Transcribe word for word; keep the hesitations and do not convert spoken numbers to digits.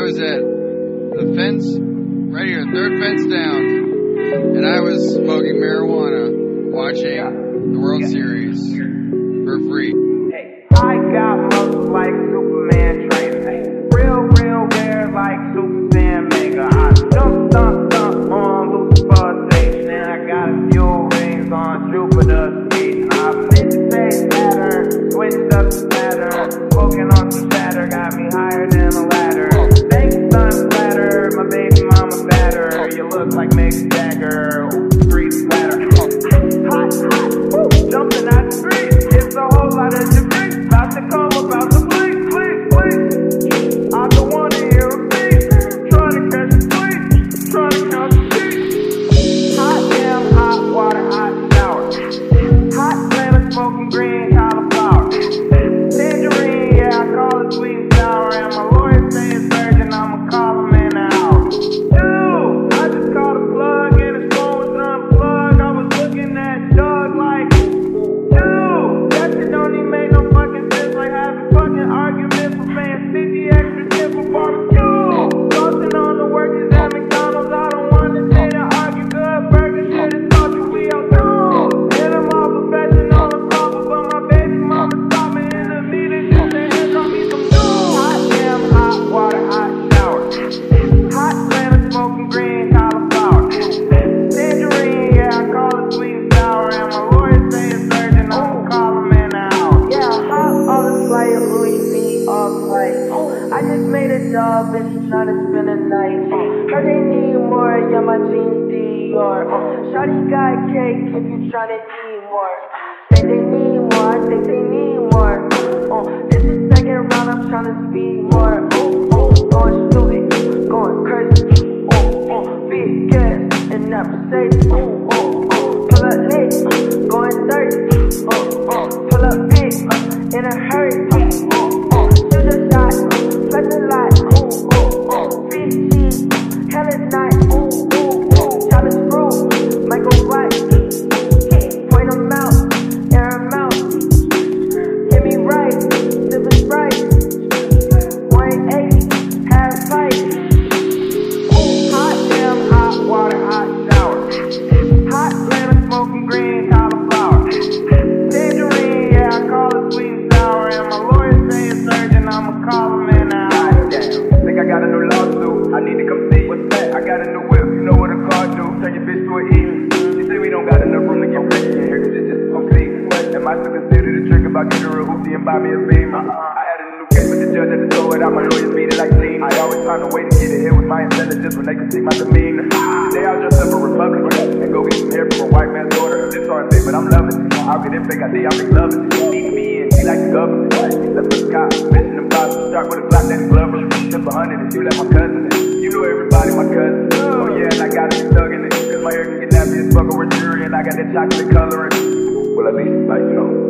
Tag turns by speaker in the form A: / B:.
A: was at the fence, right here, third fence down, and I was smoking marijuana, watching the World Series for free.
B: Hey, I got muscles like Superman trains, real, real rare like Super Saiyan Mega. I jump, stomp, stomp on Lucifer's station, and I got a few rings on Jupiter's feet. I've been to say Saturn, switched up the pattern, smoking on some shatter, got me higher than a ladder. Thanks, son, flatter, my baby mama fatter. You look like Mick Jagger, street splatter. Hot, hot, woo, jumping out the street. It's a whole lot of debris, about to come, about to blink, blink, blink. I don't wanna hear a beat, try to catch a sleep, try to count the sheep. Hot damn, hot water, hot shower. Hot lemon, smoking green cauliflower. Tangerine, yeah, I call it sweet and sour. And my lawyer say it's urgent, I'ma call him in an hour. Dude, I just called a plug and his phone was unplugged. I was looking at Doug like, dude, that shit don't even make no fucking sense. Like having fucking arguments for paying fifty extra cents for barbecue. Toasting on the workers at McDonald's. I don't want to sit and argue. Good burger shit is salty, we all do. And I'm all professional and proper, but my baby mama stopped me in the meeting just to hand on me some news. Hot damn, hot water, hot shower. Hot lemon, smoking green cauliflower. Tangerine, yeah, I call it sweet and sour. And my lawyer say it's urgent, I'ma call him in an hour. Yeah, hot on the flight, Louis V off flight. I just made a dog, bitch, tryna spend a night. Heard they need more, yeah, my jeans Dior. Shawty got cake if you tryna eat more. Think they need more, I think they need more. Uh, this is second round, I'm tryna speed more. Oh, oh, going stupid, going crazy. Oh, oh, big gas and that Mercedes. Oh, oh, oh, pull up lit, going thirsty. Oh, oh, pull up big, uh, in a hurry. Oh, oh, shoot a shot, flex a lot. Oh, oh, oh, big cheese, hell is not. Oh, oh, oh, challenge screw, Michael White. Point them out, air them out. Get me right, sipping right. one eighty, half fight. Hot damn, hot water, hot shower. Hot lemon, smoking green cauliflower. Tangerine, yeah, I call it sweet and sour. And my lawyer say it's urgent, I'ma call him in an hour. Damn, think I got a new lawsuit, I need to come see. What's that? I got a new whip, you know what a car do. Turn your bitch to an E. You say we don't got enough room to get rich in here, cause it's just complete. Am I still considered a trick if I get her a hoopty and buy me a beam? Uh-uh. I had a new case, but the judge had to throw it out. My lawyers beat it like clean. I always find a way to get ahead with my intelligence when they can see my demeanor. Today I'll dress up a Republican and go get some hair from a white man's daughter. This hard thing, but I'm loving it. I'll get in fake I D, I'll be loving it. Need me in, be like the government. Except for the cops, mission impossible. Start with a Glock, then Glover. Tip a hundred and you let my cousin in. You know everybody, my cousin. Oh yeah, and I got to be thugging it. Cause my hair can get nappy as fuck over jury and I got that chocolate coloring. Well, at least, like, you know.